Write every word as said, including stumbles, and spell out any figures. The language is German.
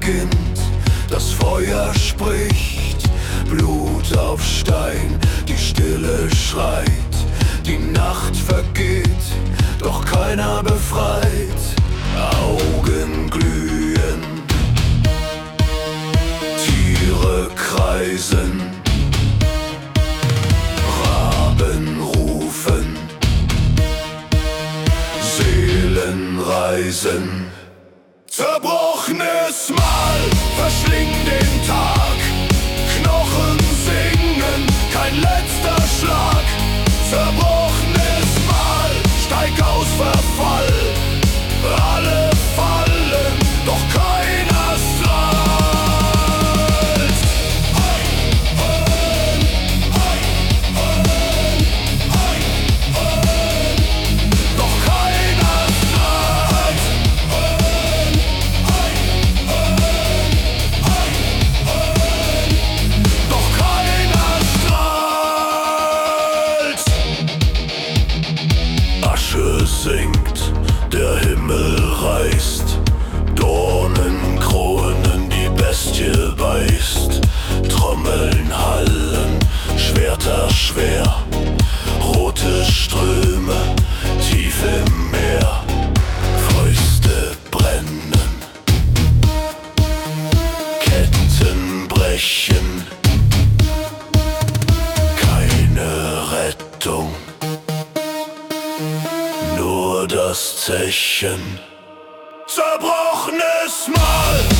beginnt, das Feuer spricht, Blut auf Stein, die Stille schreit, die Nacht vergeht, doch keiner befreit. Augen glühen, Tiere kreisen, Raben rufen, Seelen reisen. Zerbrochenes Mal verschlingt den Tag, Knochen singen, kein letzter Schlag. Zerbrochenes Mal, steig aus Verfall, alle fallen, doch keiner strahlt. Doch keiner strahlt. Doch keiner strahlt. Asche sinkt, der Himmel reißt, Dornenkronen die Bestie beißt, Trommeln hallen, Schwerter schwer, rote Ströme tief im Meer, Fäuste brennen, Ketten brechen, keine Rettung, nur das Zechen. Zerbrochenes Mal.